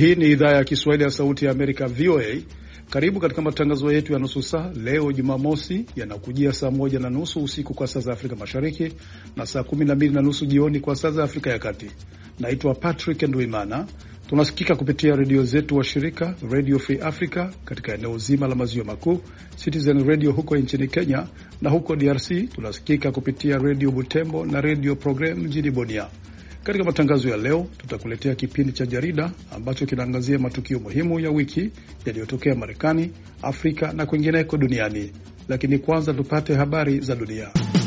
Hii ni idhaa ya Kiswahili ya Sauti ya Amerika, VOA. Karibu katika matangazo yetu ya nusu saa leo Jumamosi, yanakujia saa 1:30 usiku kwa saa za Afrika Mashariki na saa 12:30 jioni kwa saa za Afrika ya Kati. Naitwa Patrick Ndwimana. Tunasikika kupitia redio zetu wa shirika Radio Free Africa katika eneo zima la maziwa makuu, Citizen Radio huko nchini Kenya, na huko DRC tunasikika kupitia Radio Butembo na Radio Program mjini Bunia. Katika matangazo ya leo tutakuletea kipindi cha jarida ambacho kinaangazia matukio muhimu ya wiki yaliyotokea Marekani, Afrika na kwingineko duniani. Lakini kwanza tupate habari za dunia.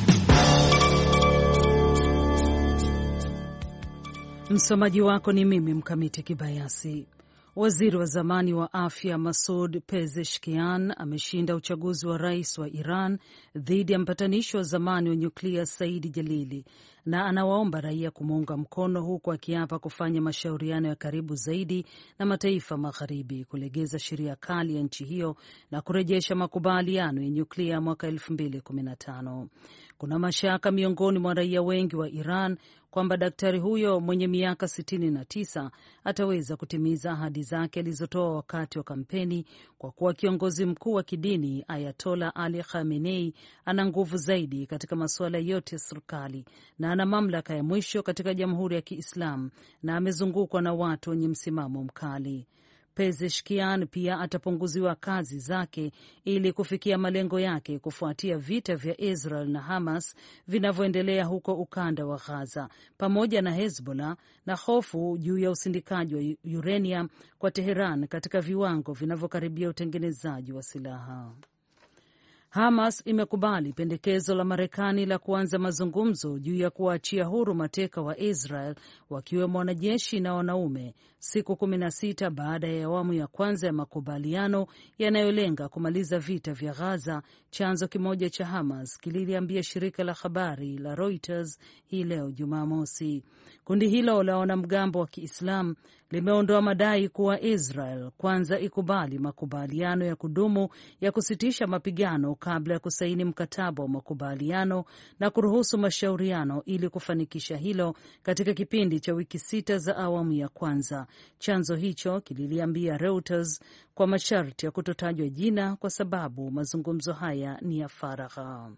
Msomaji wako ni mimi Mkamiti Kibayasi. Waziri wa zamani wa afya Masoud Pezeshkian ameshinda uchaguzi wa rais wa Iran dhidi ya mpatanishi wa zamani wa nyuklia Saidi Jalili, na anawaomba raia kumuunga mkono, huku akiapa kufanya mashauriano ya karibu zaidi na mataifa magharibi kulegeza sheria kali ya nchi hiyo na kurejesha makubaliano ya nyuklia mwaka 2015. Kuna mashaka miongoni mwa raia wengi wa Iran kwamba daktari huyo mwenye miaka 69 ataweza kutimiza ahadi zake alizotoa wakati wa kampeni, kwa kuwa kiongozi mkuu wa kidini Ayatollah Ali Khamenei ana nguvu zaidi katika masuala yote ya serikali na ana mamlaka ya mwisho katika Jamhuri ya Kiislamu, na amezungukwa na watu wenye msimamo mkali. Pezeshkian pia atapunguziwa kazi zake ili kufikia malengo yake kufuatia vita vya Israel na Hamas vinavyoendelea huko ukanda wa Gaza, pamoja na Hezbollah na hofu juu ya usindikaji wa uranium kwa Teheran katika viwango vinavyokaribia utengenezaji wa silaha. Hamas imekubali pendekezo la Marekani la kuanza mazungumzo juu ya kuwaachia huru mateka wa Israel, wakiwemo wanajeshi na wanaume, siku 16 baada ya awamu ya kwanza ya makubaliano yanayolenga kumaliza vita vya Gaza. Chanzo kimoja cha Hamas kililiambia shirika la habari la Reuters hii leo Jumamosi. Kundi hilo la wanamgambo wa Kiislamu limeondoa madai kuwa Israel kwanza ikubali makubaliano ya kudumu ya kusitisha mapigano kabla ya kusaini mkataba wa makubaliano na kuruhusu mashauriano ili kufanikisha hilo katika kipindi cha wiki 6 za awamu ya kwanza. Chanzo hicho kililiambia Reuters kwa masharti ya kutotajwa jina kwa sababu mazungumzo haya ni ya faragha.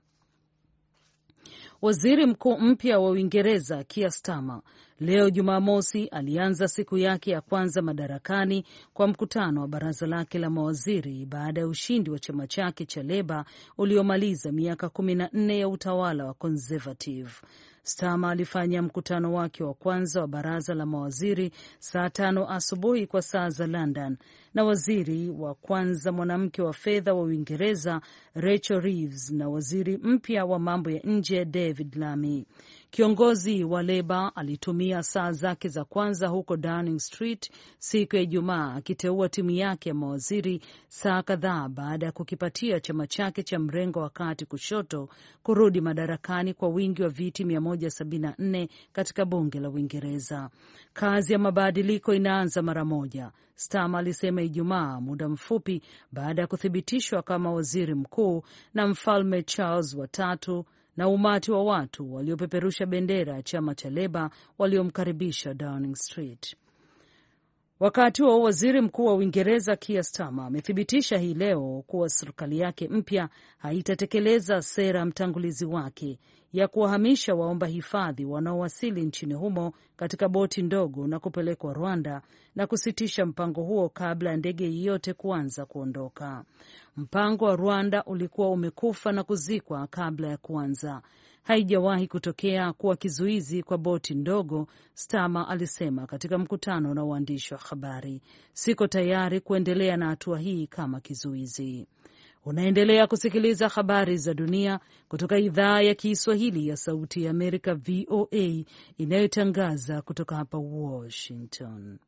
Waziri Mkuu mpya wa Uingereza Keir Starmer leo Jumamosi alianza siku yake ya kwanza madarakani kwa mkutano wa baraza lake la mawaziri baada ya ushindi wa chama chake cha Leba uliomaliza miaka 14 ya utawala wa Conservative. Starmer alifanya mkutano wake wa kwanza wa baraza la mawaziri saa 5 asubuhi kwa saa za London na waziri wa kwanza mwanamke wa fedha wa Uingereza Rachel Reeves na waziri mpya wa mambo ya nje David Lammy. Kiongozi wa Leba alitumia saa zake za kwanza huko Downing Street siku ya Ijumaa akiteua timu yake ya mawaziri saa kadhaa baada ya kukipatia chama chake cha mrengo wa kati kushoto kurudi madarakani kwa wingi wa viti 174 katika bunge la Uingereza. Kazi ya mabadiliko inaanza mara moja, Starmer alisema Ijumaa, muda mfupi baada ya kuthibitishwa kama waziri mkuu na Mfalme Charles watatu na umati wa watu waliopeperusha bendera ya chama cha Leba waliomkaribisha Downing Street. Wakati wa waziri mkuu wa Uingereza Keir Starmer amethibitisha hii leo kuwa serikali yake mpya haitatekeleza sera mtangulizi wake ya kuwahamisha waomba hifadhi wanaowasili nchini humo katika boti ndogo na kupelekwa Rwanda na kusitisha mpango huo kabla ya ndege yoyote kuanza kuondoka. Mpango wa Rwanda ulikuwa umekufa na kuzikwa kabla ya kuanza. Haijawahi kutokea kuwa kizuizi kwa boti ndogo, Starmer alisema katika mkutano na waandishi wa habari. Siko tayari kuendelea na hatua hii kama kizuizi. Unaendelea kusikiliza habari za dunia kutoka idhaa ya Kiswahili ya Sauti ya Amerika, VOA, inayotangaza kutoka hapa Washington.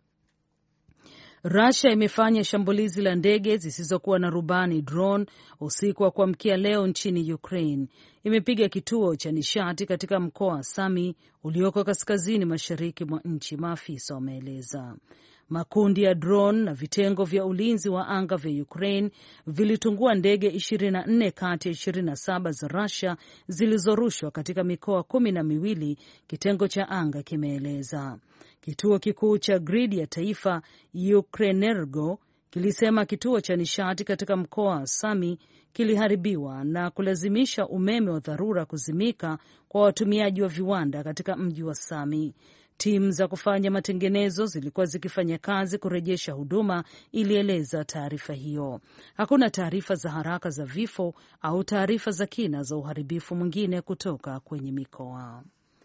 Russia imefanya shambulizi la ndege zisizokuwa na rubani drone usiku wa kuamkia leo nchini Ukraine. Imepiga kituo cha nishati katika mkoa wa Sami ulioko kaskazini mashariki mwa nchi, maafisa wameeleza. Makundi ya drone na vitengo vya ulinzi wa anga vya Ukraine vilitungua ndege 24 kati ya 27 za Russia zilizorushwa katika mikoa 12, kitengo cha anga kimeeleza. Kituo kikuu cha gridi ya taifa Ukrenergo kilisema kituo cha nishati katika mkoa wa Sami kiliharibiwa na kulazimisha umeme wa dharura kuzimika kwa watumiaji wa viwanda katika mji wa Sami. Timu za kufanya matengenezo zilikuwa zikifanya kazi kurejesha huduma, ilieleza taarifa hiyo. Hakuna taarifa za haraka za vifo au taarifa za kina za uharibifu mwingine kutoka kwenye mikoa.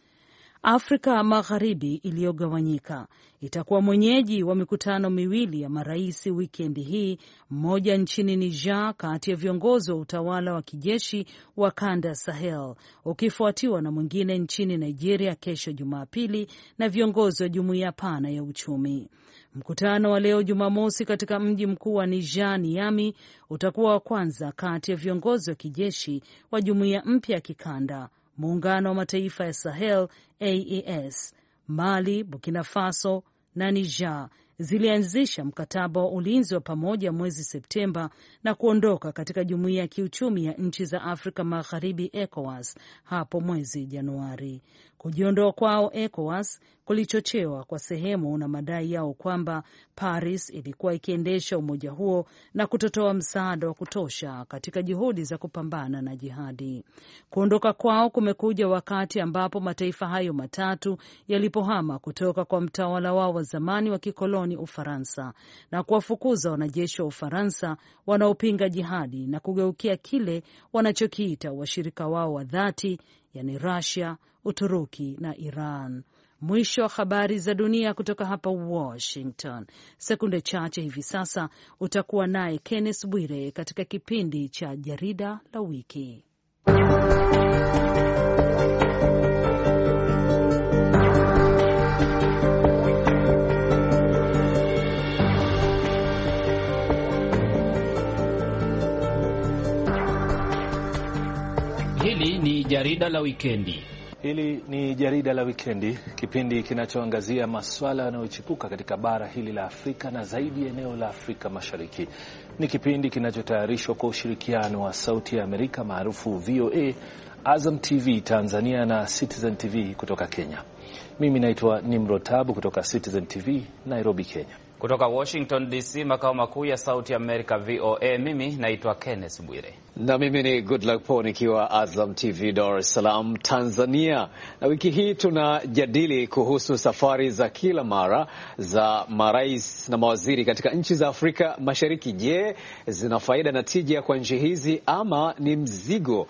Afrika Magharibi iliyogawanyika itakuwa mwenyeji wa mikutano miwili ya marais wikendi hii, mmoja nchini Niger kati ya viongozi wa utawala wa kijeshi wa kanda Sahel, ukifuatiwa na mwingine nchini Nigeria kesho Jumapili na viongozi wa jumuiya pana ya uchumi. Mkutano wa leo Jumamosi katika mji mkuu wa Niger, Niamey, utakuwa wa kwanza kati ya viongozi wa kijeshi wa jumuiya mpya ya kikanda, Muungano wa Mataifa ya Sahel AES. Mali, Burkina Faso na Niger zilianzisha mkataba wa ulinzi wa pamoja mwezi Septemba na kuondoka katika jumuiya ya kiuchumi ya nchi za Afrika Magharibi ECOWAS hapo mwezi Januari. Kujiondoa kwao ECOWAS kulichochewa kwa sehemu na madai yao kwamba Paris ilikuwa ikiendesha umoja huo na kutotoa msaada wa kutosha katika juhudi za kupambana na jihadi. Kuondoka kwao kumekuja wakati ambapo mataifa hayo matatu yalipohama kutoka kwa mtawala wao wa zamani wa kikoloni Ufaransa na kuwafukuza wanajeshi wa Ufaransa wanaopinga jihadi na kugeukia kile wanachokiita washirika wao wa dhati, yani Russia, Uturuki na Iran. Mwisho wa habari za dunia kutoka hapa Washington. Sekunde chache hivi sasa utakuwa naye Kenneth Bwire katika kipindi cha Jarida la Wiki. Hili ni Jarida la Wikendi. Hili ni Jarida la Wikendi, kipindi kinachoangazia masuala yanayochipuka katika bara hili la Afrika na zaidi eneo la Afrika Mashariki. Ni kipindi kinachotayarishwa kwa ushirikiano wa Sauti ya Amerika maarufu VOA, Azam TV Tanzania na Citizen TV kutoka Kenya. Mimi naitwa Nimrod Tabu kutoka Citizen TV Nairobi, Kenya. Kutoka Washington DC, makao makuu ya Sauti ya Amerika VOA, mimi naitwa Kenneth Bwire. Na mimi ni Goodluck Po nikiwa Azam TV Dar es Salaam, Tanzania. Na wiki hii tunajadili kuhusu safari za kila mara za marais na mawaziri katika nchi za Afrika Mashariki. Je, zina faida na tija kwa nchi hizi ama ni mzigo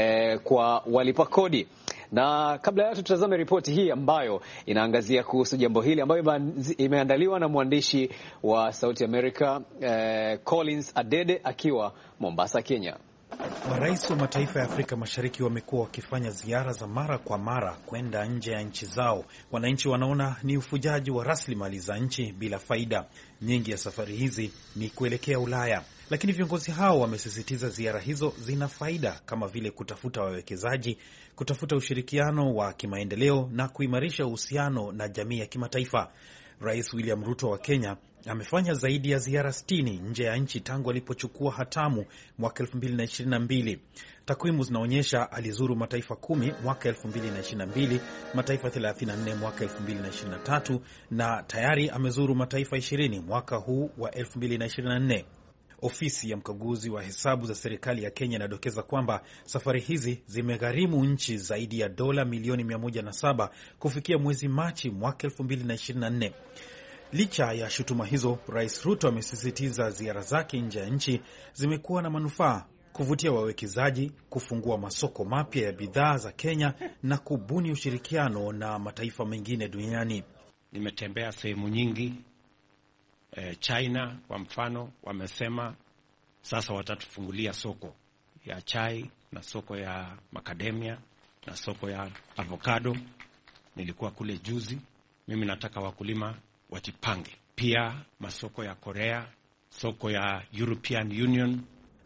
kwa walipa kodi? Na kabla ya tutazame ripoti hii ambayo inaangazia kuhusu jambo hili ambayo imeandaliwa na mwandishi wa Sauti Amerika Collins Adede akiwa Mombasa, Kenya. Marais wa mataifa ya Afrika Mashariki wamekuwa wakifanya ziara za mara kwa mara kwenda nje ya nchi zao. Wananchi wanaona ni ufujaji wa rasilimali za nchi bila faida. Nyingi ya safari hizi ni kuelekea Ulaya. Lakini viongozi hao wamesisitiza ziara hizo zina faida kama vile kutafuta wawekezaji, kutafuta ushirikiano wa kimaendeleo na kuimarisha uhusiano na jamii ya kimataifa. Rais William Ruto wa Kenya amefanya zaidi ya ziara 60 nje ya nchi tangu alipochukua hatamu mwaka 2022. Takwimu zinaonyesha alizuru mataifa 10 mwaka 2022, mataifa 34 mwaka 2023 na tayari amezuru mataifa 20 mwaka huu wa 2024. Ofisi ya mkaguzi wa hesabu za serikali ya Kenya inadokeza kwamba safari hizi zimegharimu nchi zaidi ya dola milioni 107 kufikia mwezi Machi mwaka 2024. Licha ya shutuma hizo, Rais Ruto amesisitiza ziara zake nje ya nchi zimekuwa na manufaa: kuvutia wawekezaji, kufungua masoko mapya ya bidhaa za Kenya na kubuni ushirikiano na mataifa mengine duniani. Nimetembea sehemu nyingi. China kwa mfano wamesema sasa watatufungulia soko ya chai na soko ya macadamia na soko ya avocado. Nilikuwa kule juzi. Mimi nataka wakulima wajipange. Pia masoko ya Korea, soko ya European Union.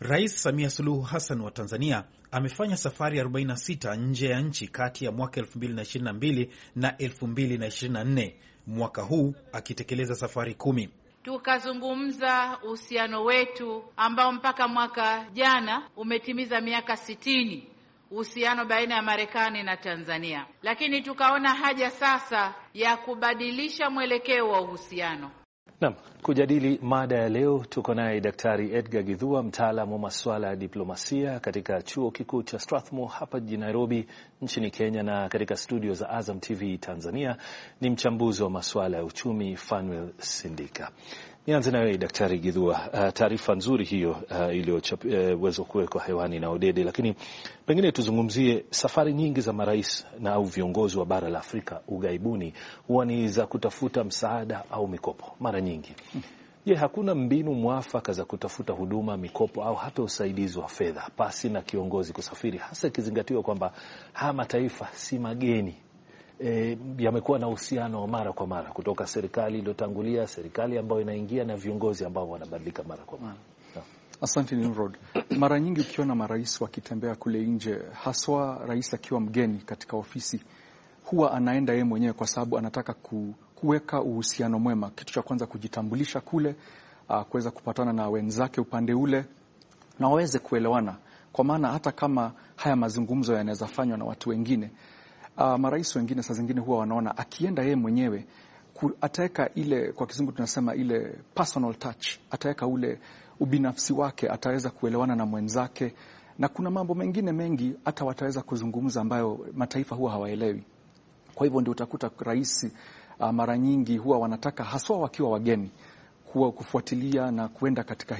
Rais Samia Suluhu Hassan wa Tanzania amefanya safari 46 nje ya nchi kati ya mwaka 2022 na 2024, mwaka huu akitekeleza safari 10. Tukazungumza uhusiano wetu ambao mpaka mwaka jana umetimiza miaka 60, uhusiano baina ya Marekani na Tanzania. Lakini tukaona haja sasa ya kubadilisha mwelekeo wa uhusiano. Naam, kujadili mada ya leo tuko naye Daktari Edgar Githua, mtaalamu wa masuala ya diplomasia katika Chuo Kikuu cha Strathmore hapa jijini Nairobi nchini Kenya, na katika studio za Azam TV Tanzania ni mchambuzi wa masuala ya uchumi Fanuel Sindika. Nianze na wewe Daktari Githua. Taarifa nzuri hiyo iliyoweza kuwekwa hewani na Odede, lakini pengine tuzungumzie safari nyingi za marais na au viongozi wa bara la Afrika ughaibuni huwa ni za kutafuta msaada au mikopo mara nyingi. Je, hakuna mbinu mwafaka za kutafuta huduma, mikopo au hata usaidizi wa fedha pasi na kiongozi kusafiri, hasa ikizingatiwa kwamba haya mataifa si mageni? Yamekuwa na uhusiano wa mara kwa mara kutoka serikali iliyotangulia, serikali ambayo inaingia na viongozi ambao wanabadilika mara kwa mara. Asante Nimrod. Mara nyingi ukiona marais wakitembea kule nje, haswa rais akiwa mgeni katika ofisi, huwa anaenda yeye mwenyewe kwa sababu anataka kuweka uhusiano mwema. Kitu cha kwanza kujitambulisha kule, kuweza kupatana na wenzake upande ule na waweze kuelewana, kwa maana hata kama haya mazungumzo yanaweza fanywa na watu wengine, marais wengine saa zingine huwa wanaona akienda yeye mwenyewe ataweka ile, kwa kizungu tunasema ile personal touch, ataweka ule ubinafsi wake, ataweza kuelewana na mwenzake, na kuna mambo mengine mengi hata wataweza kuzungumza ambayo mataifa huwa hawaelewi. Kwa hivyo ndio utakuta rais mara nyingi huwa wanataka haswa wakiwa wageni huwa kufuatilia na kwenda katika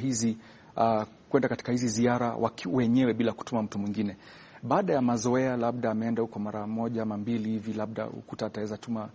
hizi ziara wenyewe bila kutuma mtu mwingine. Baada ya mazoea, labda ameenda huko mara moja ama mbili hivi, labda ukuta ataweza tuma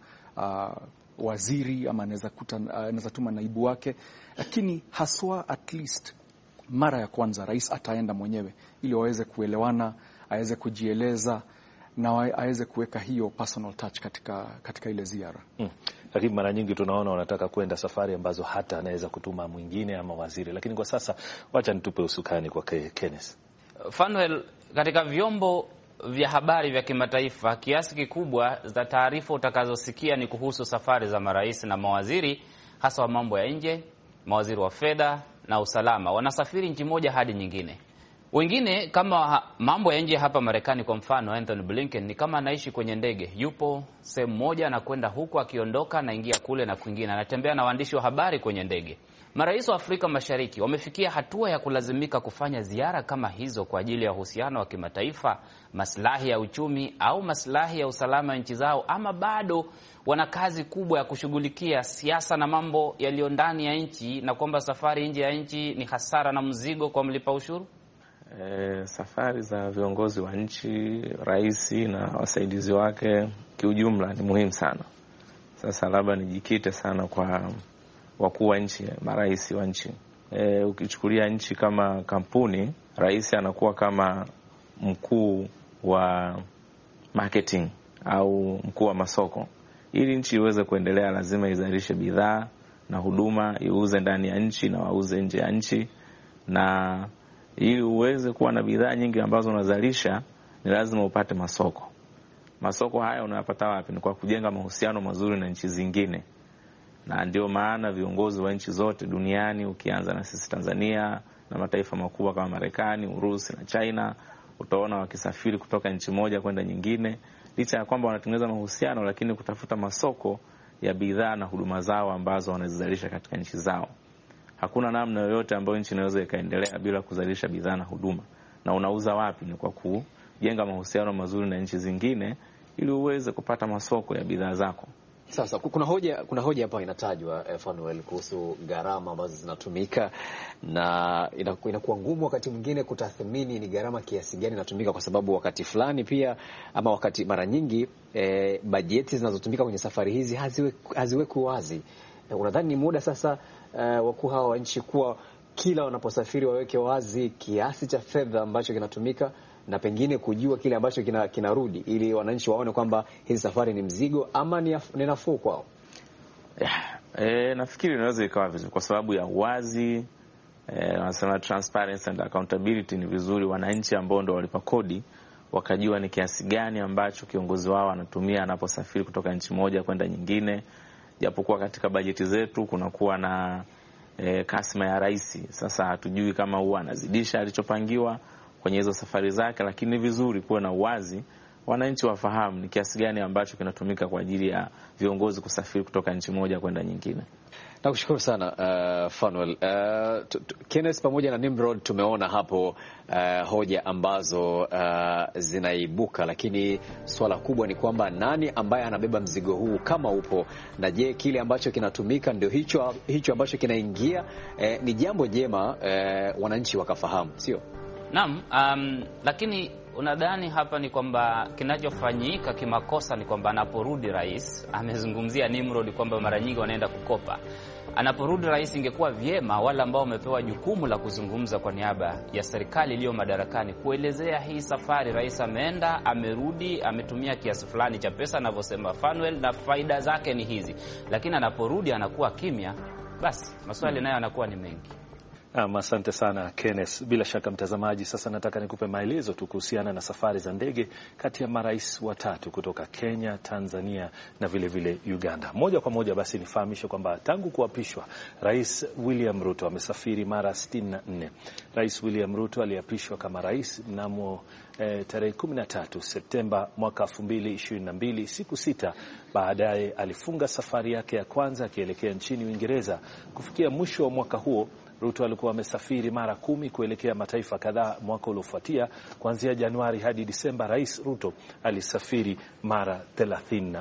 waziri ama anaweza tuma naibu wake, lakini haswa at least mara ya kwanza rais ataenda mwenyewe ili waweze kuelewana, aweze kujieleza na aweze kuweka hiyo personal touch katika ile ziara. Lakini mara nyingi tunaona wanataka kwenda safari ambazo hata anaweza kutuma mwingine ama waziri. Lakini kwa sasa wacha nitupe usukani kwa Kenneth. Fanuel, katika vyombo vya habari vya kimataifa, kiasi kikubwa za taarifa utakazosikia ni kuhusu safari za marais na mawaziri, hasa wa mambo ya nje, mawaziri wa fedha na usalama. Wanasafiri nchi moja hadi nyingine. Wengine kama mambo ya nje hapa Marekani, kwa mfano Anthony Blinken, ni kama anaishi kwenye ndege. Yupo sehemu moja anakwenda huku, akiondoka anaingia kule na kwingine, anatembea na waandishi wa habari kwenye ndege. Marais wa Afrika Mashariki wamefikia hatua ya kulazimika kufanya ziara kama hizo kwa ajili ya uhusiano wa kimataifa, maslahi ya uchumi au maslahi ya usalama wa nchi zao, ama bado wana kazi kubwa ya kushughulikia siasa na mambo yaliyo ndani ya nchi, na kwamba safari nje ya nchi ni hasara na mzigo kwa mlipa ushuru? Safari za viongozi wa nchi, rais na wasaidizi wake kiujumla ni muhimu sana. Sasa labda nijikite sana kwa wakuu wa nchi, marais wa nchi. Ukichukulia nchi kama kampuni, rais anakuwa kama mkuu wa marketing au mkuu wa masoko. Ili nchi iweze kuendelea, lazima izalishe bidhaa na huduma, iuze ndani ya nchi na wauze nje ya nchi, na ili uweze kuwa na bidhaa nyingi ambazo unazalisha ni lazima upate masoko. Masoko haya unayapata wapi? Ni kwa kujenga mahusiano mazuri na nchi zingine. Na ndio maana viongozi wa nchi zote duniani, ukianza na sisi Tanzania na mataifa makubwa kama Marekani, Urusi na China, utaona wakisafiri kutoka nchi moja kwenda nyingine, licha ya kwamba wanatengeneza mahusiano, lakini kutafuta masoko ya bidhaa na huduma zao ambazo wanazizalisha katika nchi zao. Hakuna namna yoyote ambayo nchi inaweza ikaendelea bila kuzalisha bidhaa na huduma. Na unauza wapi? Ni kwa kujenga mahusiano mazuri na nchi zingine ili uweze kupata masoko ya bidhaa zako. Sasa kuna hoja hapa inatajwa Fanuel kuhusu gharama ambazo zinatumika, na inakuwa ngumu wakati mwingine kutathmini ni gharama kiasi gani inatumika, kwa sababu wakati fulani pia ama wakati mara nyingi bajeti zinazotumika kwenye safari hizi haziwekwi wazi. Unadhani ni muda sasa wakuu hawa wa nchi kuwa kila wanaposafiri waweke wazi kiasi cha fedha ambacho kinatumika na pengine kujua kile ambacho kinarudi, ili wananchi waone kwamba hizi safari ni mzigo ama ni nafuu kwao? Nafikiri inaweza ikawa vizuri kwa sababu ya uwazi wanasema transparency and accountability, ni vizuri wananchi ambao ndio walipa kodi wakajua ni kiasi gani ambacho kiongozi wao anatumia anaposafiri kutoka nchi moja kwenda nyingine. Japokuwa katika bajeti zetu kunakuwa na kasma ya rais. Sasa hatujui kama huwa anazidisha alichopangiwa kwenye hizo safari zake, lakini ni vizuri kuwa na uwazi, wananchi wafahamu ni kiasi gani ambacho kinatumika kwa ajili ya viongozi kusafiri kutoka nchi moja kwenda nyingine. Nakushukuru sana Fanuel. Kenneth pamoja na Nimrod, tumeona hapo hoja ambazo zinaibuka, lakini swala kubwa ni kwamba nani ambaye anabeba mzigo huu kama upo, na je kile ambacho kinatumika ndio hicho ambacho kinaingia? Ni jambo jema wananchi wakafahamu, sio? Naam, lakini unadhani hapa ni kwamba kinachofanyika kimakosa ni kwamba anaporudi rais, amezungumzia Nimrod kwamba mara nyingi wanaenda kukopa. Anaporudi rais, ingekuwa vyema wale ambao wamepewa jukumu la kuzungumza kwa niaba ya serikali iliyo madarakani kuelezea hii safari rais ameenda, amerudi, ametumia kiasi fulani cha pesa anavyosema Fanuel, na faida zake ni hizi. Lakini anaporudi anakuwa kimya, basi maswali nayo yanakuwa ni mengi. Asante sana Kenneth. Bila shaka mtazamaji, sasa nataka nikupe maelezo tu kuhusiana na safari za ndege kati ya marais watatu kutoka Kenya, Tanzania na vile vile Uganda. Moja kwa moja basi nifahamishe kwamba tangu kuapishwa Rais William Ruto amesafiri mara 64. Rais William Ruto aliapishwa kama rais mnamo tarehe 13 Septemba mwaka 2022. Siku 6 baadaye alifunga safari yake ya kwanza akielekea nchini Uingereza. Kufikia mwisho wa mwaka huo Ruto alikuwa amesafiri mara 10 kuelekea mataifa kadhaa. Mwaka uliofuatia kuanzia Januari hadi Disemba, Rais Ruto alisafiri mara 34.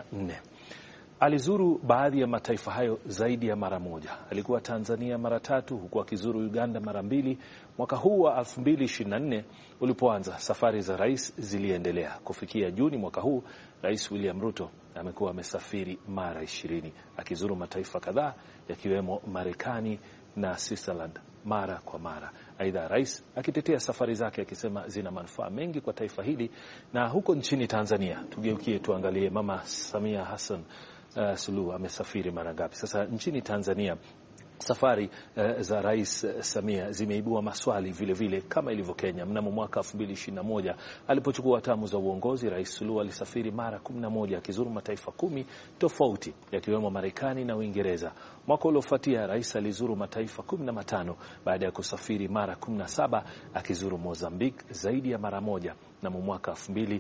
Alizuru baadhi ya mataifa hayo zaidi ya mara moja. Alikuwa Tanzania mara 3, huku akizuru Uganda mara 2. Mwaka huu wa 2024 ulipoanza, safari za rais ziliendelea. Kufikia Juni mwaka huu, Rais William Ruto amekuwa amesafiri mara 20 akizuru mataifa kadhaa yakiwemo Marekani na Switzerland mara kwa mara. Aidha, rais akitetea safari zake akisema zina manufaa mengi kwa taifa hili. Na huko nchini Tanzania, tugeukie tuangalie Mama Samia Hassan Suluhu amesafiri mara ngapi? Sasa nchini Tanzania safari za Rais Samia zimeibua maswali vile vile kama ilivyo Kenya. Mnamo mwaka 2021 alipochukua hatamu za uongozi, Rais Suluhu alisafiri mara 11 akizuru mataifa 10 tofauti yakiwemo Marekani na Uingereza. Mwaka uliofuatia rais alizuru mataifa 15 baada ya kusafiri mara 17 akizuru Mozambique zaidi ya mara moja na mwaka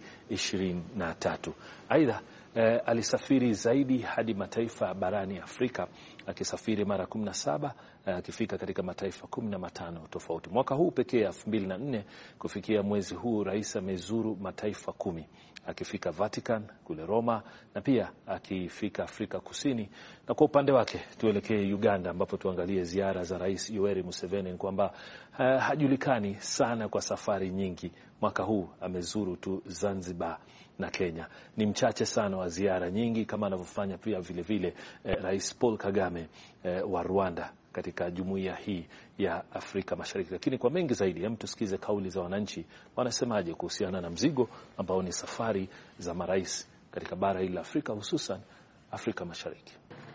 2023. Aidha, alisafiri zaidi hadi mataifa barani Afrika akisafiri mara 17 akifika katika mataifa 15 tofauti. Mwaka huu pekee 2024 kufikia mwezi huu rais amezuru mataifa 10 akifika Vatican kule Roma na pia akifika Afrika Kusini. Na kwa upande wake tuelekee Uganda ambapo tuangalie ziara za Rais Yoweri Museveni. Ni kwamba hajulikani sana kwa safari nyingi. Mwaka huu amezuru tu Zanzibar na Kenya. Ni mchache sana wa ziara nyingi kama anavyofanya pia vile vile Rais Paul Kagame wa Rwanda katika jumuiya hii ya Afrika Mashariki. Lakini kwa mengi zaidi, hem tusikize kauli za wananchi wanasemaje kuhusiana na mzigo ambao ni safari za marais katika bara hili la Afrika, hususan Afrika Mashariki.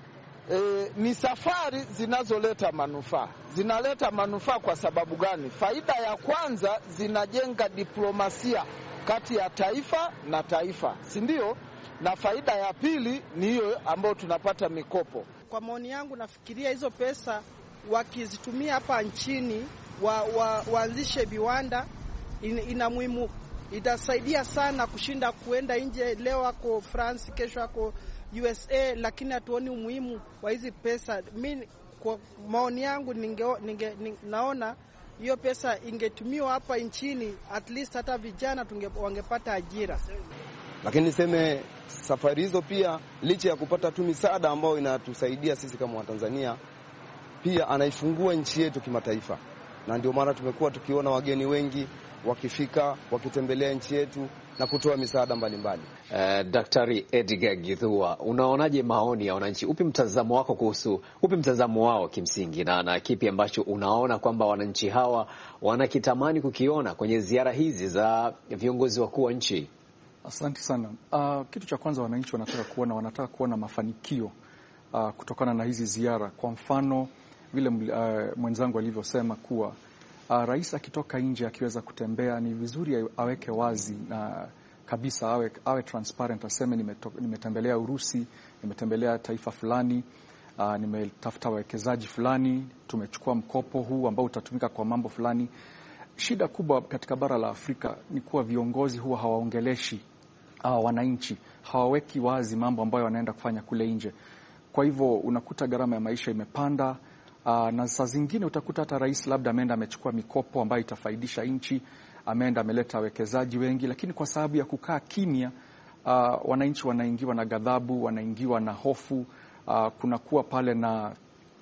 Ni safari zinazoleta manufaa. Zinaleta manufaa kwa sababu gani? Faida ya kwanza, zinajenga diplomasia kati ya taifa na taifa, si ndio? Na faida ya pili ni hiyo ambayo tunapata mikopo. Kwa maoni yangu, nafikiria hizo pesa wakizitumia hapa nchini waanzishe viwanda, ina muhimu, itasaidia sana kushinda kuenda nje. Leo ako France, kesho ako USA, lakini hatuoni umuhimu wa hizi pesa. Mimi kwa maoni yangu naona hiyo pesa ingetumiwa hapa nchini, at least hata vijana wangepata ajira. Lakini niseme safari hizo pia, licha ya kupata tu misaada ambayo inatusaidia sisi kama Watanzania, pia anaifungua nchi yetu kimataifa. Na ndio maana tumekuwa tukiona wageni wengi wakifika, wakitembelea nchi yetu na kutoa misaada mbalimbali. Daktari Edgar Githua, unaonaje maoni ya wananchi? Upi mtazamo wako kuhusu, upi mtazamo wao kimsingi, na kipi ambacho unaona kwamba wananchi hawa wanakitamani kukiona kwenye ziara hizi za viongozi wakuu wa nchi? Asante sana. Kitu cha kwanza wanataka kuona mafanikio kutokana na hizi ziara. Kwa mfano vile mwenzangu alivyosema kuwa rais akitoka nje akiweza kutembea ni vizuri aweke wazi na kabisa, awe transparent, aseme nimetembelea Urusi, nimetembelea taifa fulani, nimetafuta wawekezaji fulani, tumechukua mkopo huu ambao utatumika kwa mambo fulani. Shida kubwa katika bara la Afrika ni kuwa viongozi huwa hawaongeleshi wananchi, hawaweki wazi mambo ambayo wanaenda kufanya kule nje. Kwa hivyo unakuta gharama ya maisha imepanda, na saa zingine utakuta hata rais labda ameenda amechukua mikopo ambayo itafaidisha nchi, ameenda ameleta wawekezaji wengi, lakini kwa sababu ya kukaa kimya, wananchi wanaingiwa na ghadhabu, wanaingiwa na hofu, kunakuwa pale na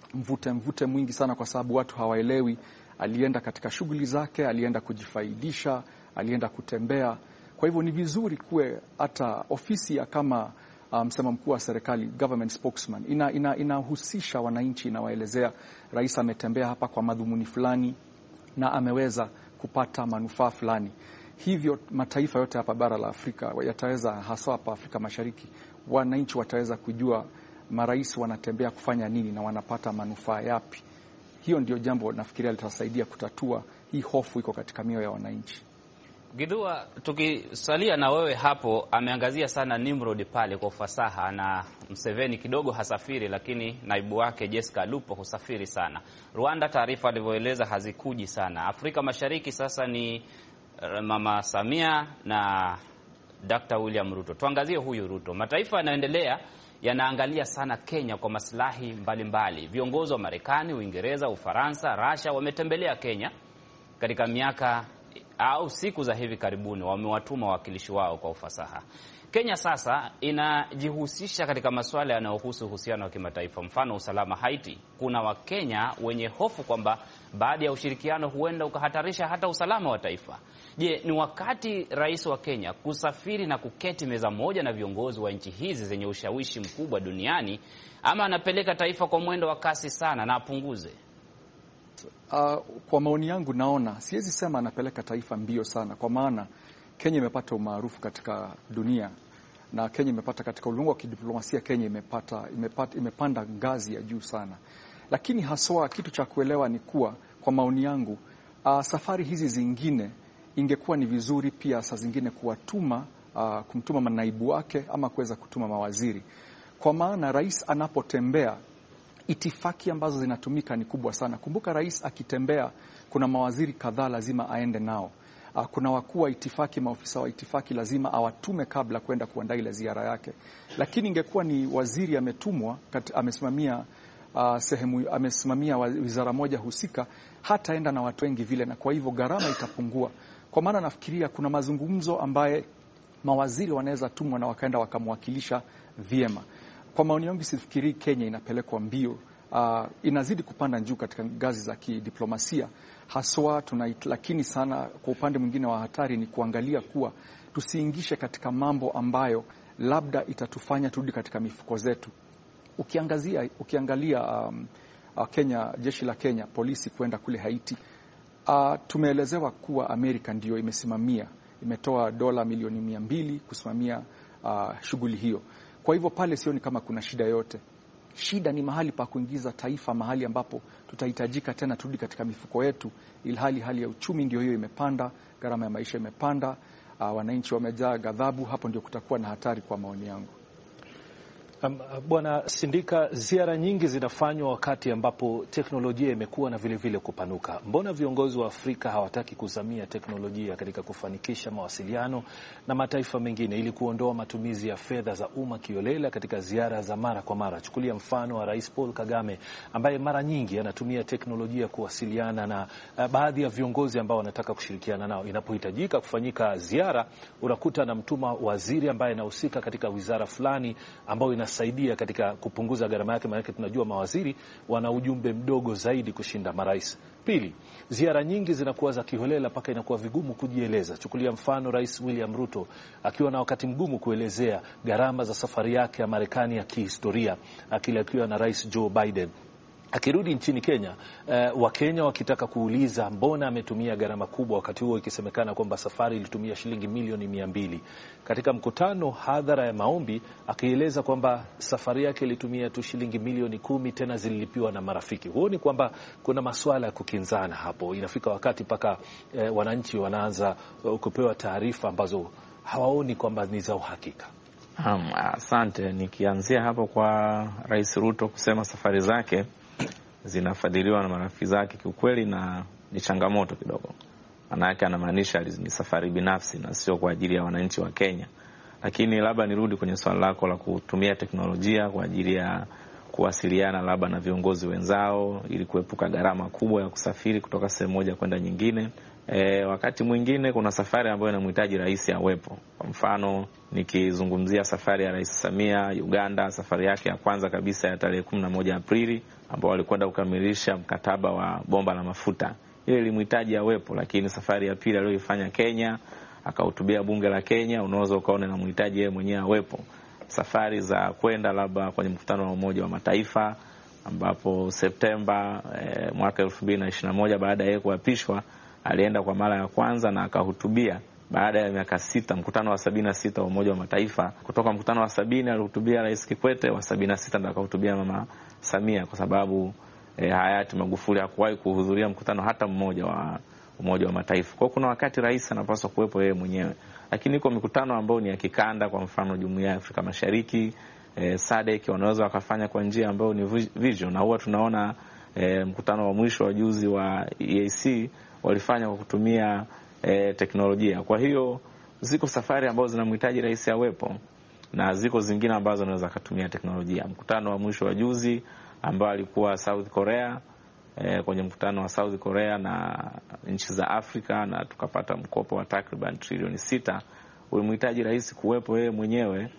mvute mwingi sana, kwa sababu watu hawaelewi alienda katika shughuli zake, alienda kujifaidisha, alienda kutembea. Kwa hivyo ni vizuri kuwe hata ofisi ya kama msema mkuu wa serikali, government spokesman, inahusisha wananchi, inawaelezea rais ametembea hapa kwa madhumuni fulani na ameweza kupata manufaa fulani. Hivyo mataifa yote hapa bara la Afrika yataweza, hasa hapa Afrika Mashariki, wananchi wataweza kujua marais wanatembea kufanya nini na wanapata manufaa yapi. Hiyo ndio jambo nafikiria litasaidia kutatua hii hofu iko katika mioyo ya wananchi. Gidua, tukisalia na wewe hapo, ameangazia sana Nimrod pale kwa ufasaha, na Museveni kidogo hasafiri, lakini naibu wake Jessica Lupo husafiri sana. Rwanda, taarifa alivyoeleza, hazikuji sana. Afrika Mashariki sasa ni Mama Samia na Dr. William Ruto. Tuangazie huyu Ruto. Mataifa yanayoendelea yanaangalia sana Kenya kwa maslahi mbalimbali. Viongozi wa Marekani, Uingereza, Ufaransa, Russia wametembelea Kenya katika miaka au siku za hivi karibuni, wamewatuma wawakilishi wao kwa ufasaha. Kenya sasa inajihusisha katika masuala yanayohusu uhusiano wa kimataifa, mfano usalama Haiti. Kuna Wakenya wenye hofu kwamba baadhi ya ushirikiano huenda ukahatarisha hata usalama wa taifa. Je, ni wakati rais wa Kenya kusafiri na kuketi meza moja na viongozi wa nchi hizi zenye ushawishi mkubwa duniani, ama anapeleka taifa kwa mwendo wa kasi sana na apunguze? Kwa maoni yangu naona siwezi sema anapeleka taifa mbio sana, kwa maana Kenya imepata umaarufu katika dunia na Kenya imepata katika ulimwengu wa kidiplomasia, Kenya imepanda ngazi ya juu sana. Lakini haswa kitu cha kuelewa ni kuwa, kwa maoni yangu, safari hizi zingine ingekuwa ni vizuri pia saa zingine kumtuma manaibu wake ama kuweza kutuma mawaziri, kwa maana rais anapotembea itifaki ambazo zinatumika ni kubwa sana. Kumbuka rais akitembea, kuna mawaziri kadhaa lazima aende nao. Kuna wakuu wa itifaki, maofisa wa itifaki lazima awatume kabla kwenda kuandaa ile ziara yake. Lakini ingekuwa ni waziri ametumwa, amesimamia wizara moja husika, hataenda na watu wengi vile, na kwa hivyo gharama itapungua. Kwa maana nafikiria kuna mazungumzo ambaye mawaziri wanaweza tumwa na wakaenda wakamwakilisha vyema. Kwa maoni yangu sifikiri Kenya inapelekwa mbio. Inazidi kupanda juu katika ngazi za kidiplomasia haswa lakini sana kwa upande mwingine wa hatari ni kuangalia kuwa tusiingishe katika mambo ambayo labda itatufanya turudi katika mifuko zetu. Ukiangalia Kenya, jeshi la Kenya, polisi kwenda kule Haiti, tumeelezewa kuwa Amerika ndio imetoa dola milioni 200 kusimamia shughuli hiyo. Kwa hivyo pale sioni kama kuna shida yote. Shida ni mahali pa kuingiza taifa mahali ambapo tutahitajika tena turudi katika mifuko yetu, ilhali hali ya uchumi ndio hiyo imepanda, gharama ya maisha imepanda, wananchi wamejaa ghadhabu. Hapo ndio kutakuwa na hatari kwa maoni yangu. Bwana Sindika, ziara nyingi zinafanywa wakati ambapo teknolojia imekuwa na vile kupanuka. Mbona viongozi wa Afrika hawataki kuzamia teknolojia katika kufanikisha mawasiliano na mataifa mengine ili kuondoa matumizi ya fedha za umma kiolela katika ziara za mara kwa mara? Chukulia mfano wa Rais Paul Kagame ambaye mara nyingi anatumia teknolojia kuwasiliana na baadhi ya viongozi ambao wanataka kushirikiana nao. Inapohitajika kufanyika ziara, unakuta na mtuma waziri ambaye anahusika katika wizara fulani ambao inasaidia katika kupunguza gharama yake, maana tunajua mawaziri wana ujumbe mdogo zaidi kushinda marais. Pili, ziara nyingi zinakuwa za kiholela mpaka inakuwa vigumu kujieleza. Chukulia mfano Rais William Ruto akiwa na wakati mgumu kuelezea gharama za safari yake ya Marekani ya kihistoria akiwa na Rais Joe Biden. Akirudi nchini Kenya, Wakenya wakitaka kuuliza mbona ametumia gharama kubwa, wakati huo ikisemekana kwamba safari ilitumia shilingi milioni 200. Katika mkutano hadhara ya maombi akieleza kwamba safari yake ilitumia tu shilingi milioni 10, tena zililipiwa na marafiki. Huoni kwamba kuna masuala ya kukinzana hapo? Inafika wakati mpaka wananchi wanaanza kupewa taarifa ambazo hawaoni kwamba ni za uhakika. Asante. Nikianzia hapo kwa Rais Ruto kusema safari zake zinafadhiliwa na marafiki zake, kiukweli na ni changamoto kidogo. Maana yake anamaanisha ni safari binafsi na sio kwa ajili ya wananchi wa Kenya. Lakini labda nirudi kwenye swali lako la kutumia teknolojia kwa ajili ya kuwasiliana labda na viongozi wenzao ili kuepuka gharama kubwa ya kusafiri kutoka sehemu moja kwenda nyingine. Wakati mwingine kuna safari ambayo inamhitaji rais awepo. Kwa mfano nikizungumzia safari ya Rais Samia Uganda, safari yake ya kwanza kabisa ya tarehe 11 Aprili ambao walikwenda kukamilisha mkataba wa bomba la mafuta. Ile ilimhitaji awepo, lakini safari ya pili aliyoifanya Kenya, akahutubia bunge la Kenya, unaweza ukaona na mhitaji yeye mwenyewe awepo. Safari za kwenda labda kwenye mkutano wa Umoja wa Mataifa ambapo Septemba mwaka 2021 baada ya kuapishwa alienda kwa mara ya kwanza na akahutubia baada ya miaka 6, mkutano wa 76 wa Umoja wa Mataifa. Kutoka mkutano wa 70 alihutubia Rais Kikwete, wa 76 ndo akahutubia Mama Samia, kwa sababu hayati Magufuli hakuwahi kuhudhuria mkutano hata mmoja wa Umoja wa Mataifa. Kwa kuna wakati rais anapaswa kuwepo yeye mwenyewe. Lakini iko mikutano ambayo ni ya kikanda, kwa mfano Jumuiya ya Afrika Mashariki, SADC, wanaweza wakafanya kwa njia ambayo ni vision, na huwa tunaona mkutano wa mwisho wa juzi wa EAC walifanya kwa kutumia teknolojia. Kwa hiyo ziko safari ambazo zinamhitaji rais awepo na ziko zingine ambazo anaweza kutumia teknolojia. Mkutano wa mwisho wa juzi ambao alikuwa South Korea, kwenye mkutano wa South Korea na nchi za Afrika, na tukapata mkopo wa takriban trilioni 6, ulimhitaji rais kuwepo yeye mwenyewe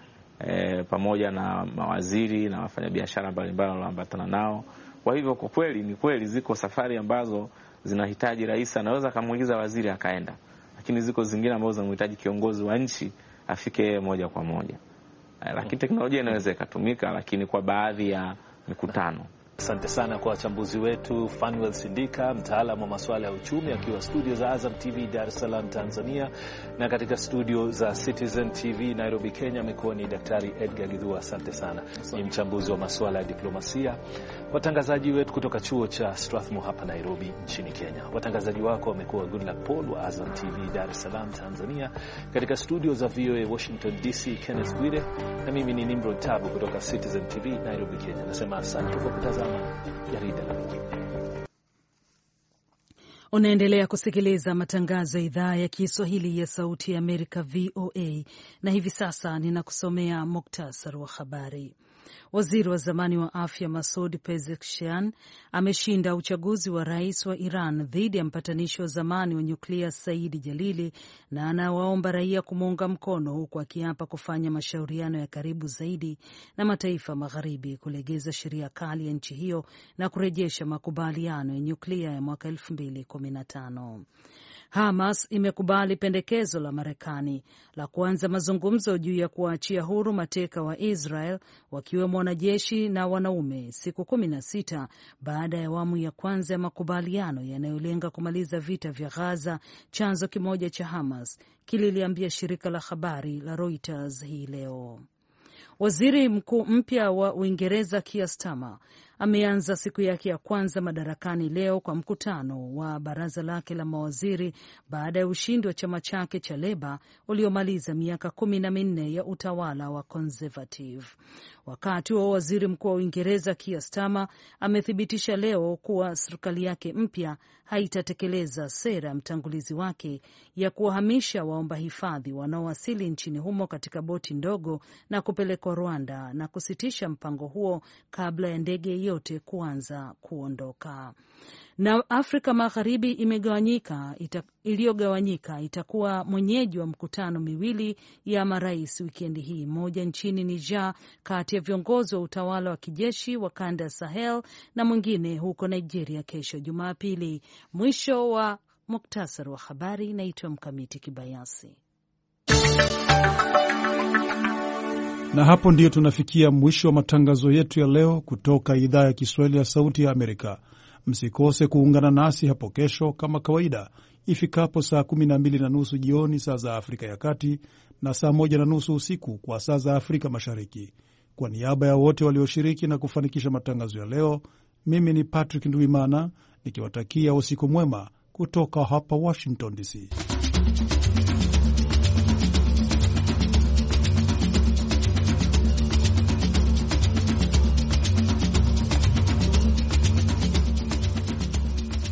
pamoja na mawaziri na wafanyabiashara mbalimbali walioambatana nao. Kwa hivyo kwa kweli ni kweli ziko safari ambazo zinahitaji rais anaweza kumuuliza waziri akaenda, lakini ziko zingine ambazo zinahitaji kiongozi wa nchi afike moja kwa moja. Lakini teknolojia inaweza ikatumika, lakini kwa baadhi ya mikutano. Asante sana kwa wachambuzi wetu. Fanuel Sindika, mtaalamu wa masuala ya uchumi, akiwa studio za Azam TV Dar es Salaam Tanzania, na katika studio za Citizen TV Nairobi Kenya amekuwa ni Daktari Edgar Githua. Asante sana. Ni mchambuzi wa masuala ya diplomasia. Watangazaji wetu kutoka chuo cha Strathmore hapa Nairobi nchini Kenya. Watangazaji wako wamekuwa Goodluck Paul wa Azam TV Dar es Salaam Tanzania, katika studio za VOA Washington DC Kenneth Bwire, na mimi ni Nimrod Tabu kutoka Citizen TV Nairobi Kenya. Nasema asante kwa kutazama jarida la wiki. Unaendelea kusikiliza matangazo ya idhaa ya Kiswahili ya Sauti ya Amerika VOA, na hivi sasa ninakusomea muktasari wa habari. Waziri wa zamani wa afya Masoud Pezeshkian ameshinda uchaguzi wa rais wa Iran dhidi ya mpatanishi wa zamani wa nyuklia Saidi Jalili, na anawaomba raia kumuunga mkono, huku akiapa kufanya mashauriano ya karibu zaidi na mataifa magharibi kulegeza sheria kali ya nchi hiyo na kurejesha makubaliano ya nyuklia ya mwaka 2015. Hamas imekubali pendekezo la Marekani la kuanza mazungumzo juu ya kuwaachia huru mateka wa Israel, wakiwemo wanajeshi na wanaume, siku 16 baada ya awamu ya kwanza ya makubaliano yanayolenga kumaliza vita vya Gaza, chanzo kimoja cha Hamas kililiambia shirika la habari la Reuters hii leo. Waziri mkuu mpya wa Uingereza Keir Starmer ameanza siku yake ya kwanza madarakani leo kwa mkutano wa baraza lake la mawaziri baada ya ushindi wa chama chake cha Leba uliomaliza miaka 14 ya utawala wa Conservative. Wakati wa waziri mkuu wa Uingereza Keir Starmer amethibitisha leo kuwa serikali yake mpya haitatekeleza sera ya mtangulizi wake ya kuwahamisha waomba hifadhi wanaowasili nchini humo katika boti ndogo na kupelekwa Rwanda, na kusitisha mpango huo kabla ya ndege yote kuanza kuondoka. Na Afrika Magharibi iliyogawanyika itakuwa mwenyeji wa mkutano miwili ya marais wikendi hii, moja nchini Niger kati ya viongozi wa utawala wa kijeshi wa kanda ya Sahel na mwingine huko Nigeria kesho Jumapili. Mwisho wa muktasari wa habari. Naitwa Mkamiti Kibayasi. Na hapo ndiyo tunafikia mwisho wa matangazo yetu ya leo kutoka idhaa ya Kiswahili ya Sauti ya Amerika. Msikose kuungana nasi hapo kesho kama kawaida ifikapo saa 12:30 jioni saa za Afrika ya Kati na saa 1:30 usiku kwa saa za Afrika Mashariki. Kwa niaba ya wote walioshiriki na kufanikisha matangazo ya leo, mimi ni Patrick Ndwimana nikiwatakia usiku mwema kutoka hapa Washington DC.